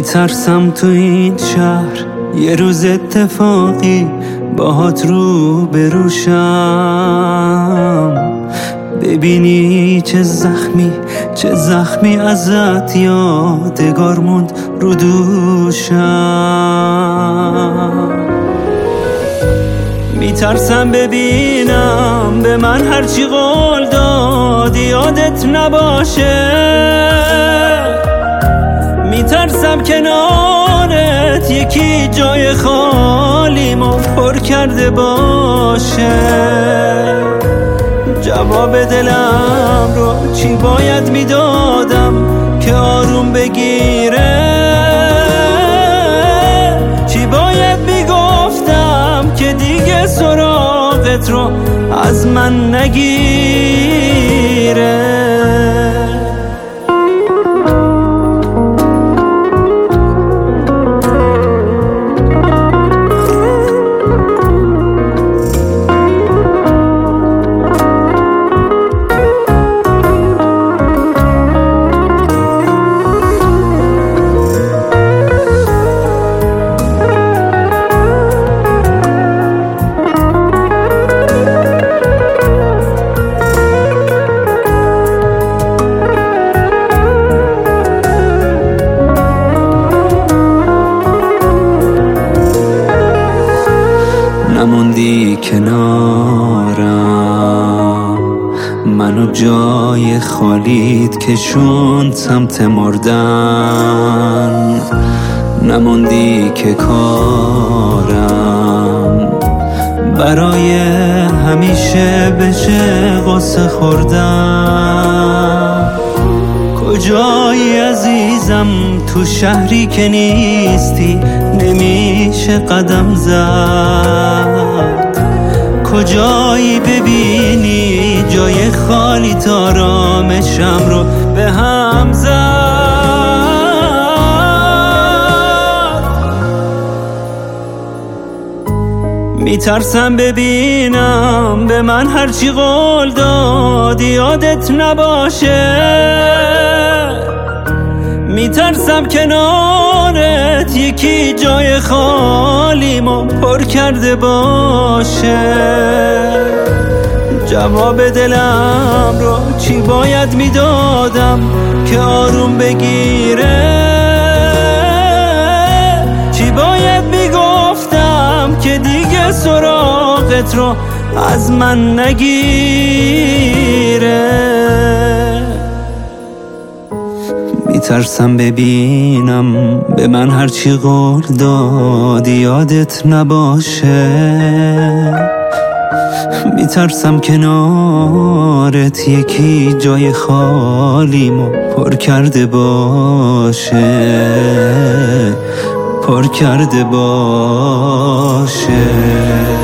میترسم تو این شهر یه روز اتفاقی باهات رو بروشم، ببینی چه زخمی ازت یادگار موند رو دوشم. میترسم ببینم به من هرچی قول دادی یادت نباشه، میترسم کنارت یکی جای خالیمو پر کرده باشه. جواب دلم رو چی باید میدادم که آروم بگیره، چی باید میگفتم که دیگه سراغت رو از من نگیره. نموندی کنارم، منو جای خالیت کشوند سمت مردن. نموندی که کارم برای همیشه بشه قصه خوردن. کجایی عزیزم تو شهری که نیستی نمیشه قدم زد، کجایی ببینی جای خالی تا آرامشم رو به هم زد. میترسم ببینم به من هرچی قول دادی یادت نباشه، میترسم کنارت یکی جای خالیمو پر کرده باشه. جواب دلم رو چی باید میدادم که آروم بگیره، چی باید میگفتم که دیگه سراغت رو از من نگیره. میترسم ببینم به من هرچی قول دادی یادت نباشه، میترسم کنارت یکی جای خالیمو پر کرده باشه.